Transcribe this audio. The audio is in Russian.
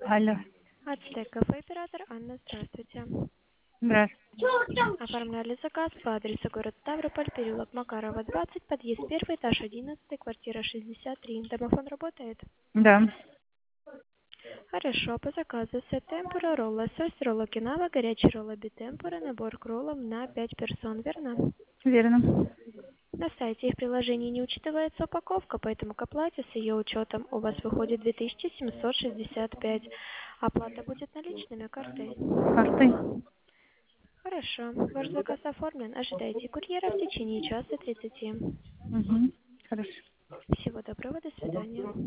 Алло, Ацтек кафе, оператор Анна, здравствуйте. здравствуйте. Оформляли заказ по адресу город Ставрополь, переулок Макарова, 20, подъезд 1, этаж 11, квартира 63. Домофон работает? Да, Хорошо, по заказу сет темпура, ролл лосось, ролл окинава, горячий ролл битемпура, набор к роллам на 5 персон, верно? верно. На сайте и в приложении не учитывается упаковка, поэтому к оплате с ее учетом у вас выходит 2765. Оплата будет наличными, картой. Картой. Хорошо. Ваш заказ оформлен. Ожидайте курьера в течение часа 30. Угу. Хорошо. Всего доброго. До свидания.